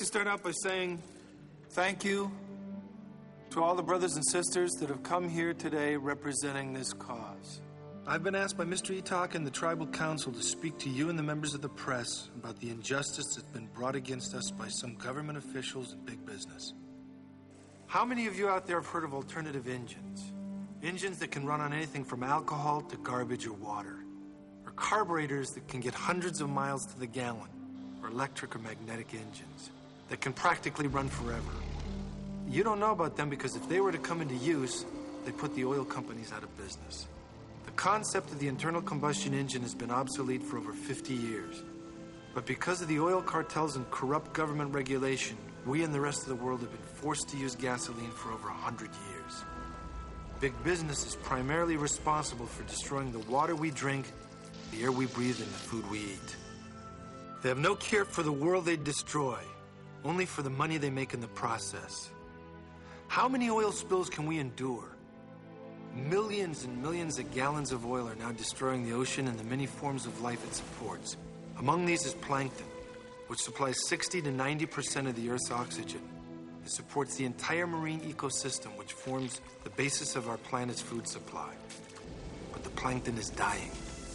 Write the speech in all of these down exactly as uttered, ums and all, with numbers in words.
start out by saying thank you to all the brothers and sisters that have come here today representing this cause. I've been asked by Mister Itak and the Tribal Council to speak to you and the members of the press about the injustice that's been brought against us by some government officials and big business. How many of you out there have heard of alternative engines? Engines that can run on anything from alcohol to garbage or water. Or carburetors that can get hundreds of miles to the gallon. Or electric or magnetic engines that can practically run forever. You don't know about them because if they were to come into use, they'd put the oil companies out of business. The concept of the internal combustion engine has been obsolete for over fifty years. But because of the oil cartels and corrupt government regulation, we and the rest of the world have been forced to use gasoline for over one hundred years. Big business is primarily responsible for destroying the water we drink, the air we breathe, and the food we eat. They have no care for the world they destroy, only for the money they make in the process. How many oil spills can we endure? Millions and millions of gallons of oil are now destroying the ocean and the many forms of life it supports. Among these is plankton, which supplies sixty to ninety percent of the Earth's oxygen. It supports the entire marine ecosystem, which forms the basis of our planet's food supply. But the plankton is dying.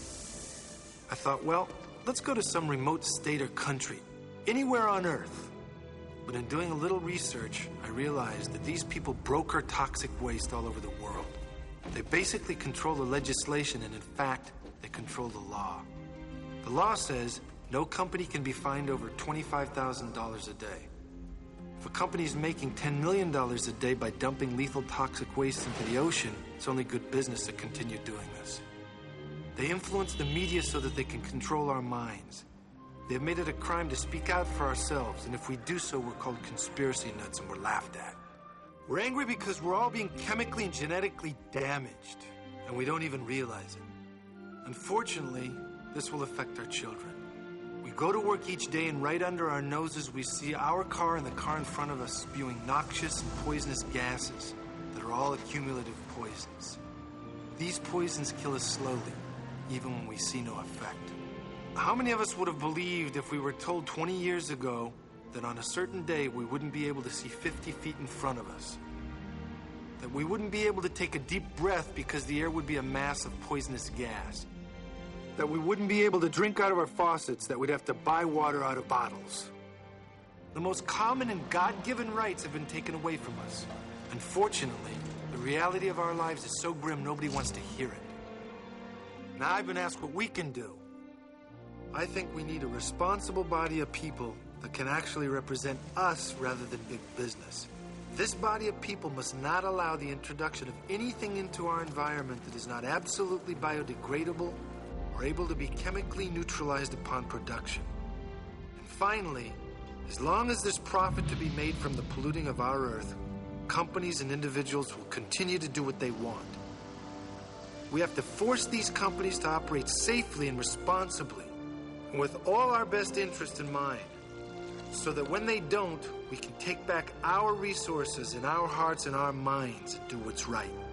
I thought, well, let's go to some remote state or country, anywhere on Earth. But in doing a little research, I realized that these people broker toxic waste all over the world. They basically control the legislation, and in fact, they control the law. The law says no company can be fined over twenty-five thousand dollars a day. If a company is making ten million dollars a day by dumping lethal toxic waste into the ocean, it's only good business to continue doing this. They influence the media so that they can control our minds. They've made it a crime to speak out for ourselves, and if we do so, we're called conspiracy nuts and we're laughed at. We're angry because we're all being chemically and genetically damaged, and we don't even realize it. Unfortunately, this will affect our children. We go to work each day, and right under our noses, we see our car and the car in front of us spewing noxious and poisonous gases that are all accumulative poisons. These poisons kill us slowly, even when we see no effect. How many of us would have believed if we were told twenty years ago that on a certain day we wouldn't be able to see fifty feet in front of us? That we wouldn't be able to take a deep breath because the air would be a mass of poisonous gas? That we wouldn't be able to drink out of our faucets, that we'd have to buy water out of bottles? The most common and God-given rights have been taken away from us. Unfortunately, the reality of our lives is so grim nobody wants to hear it. Now I've been asked what we can do. I think we need a responsible body of people that can actually represent us rather than big business. This body of people must not allow the introduction of anything into our environment that is not absolutely biodegradable or able to be chemically neutralized upon production. And finally, as long as there's profit to be made from the polluting of our Earth, companies and individuals will continue to do what they want. We have to force these companies to operate safely and responsibly, and with all our best interest in mind, so that when they don't, we can take back our resources and our hearts and our minds and do what's right.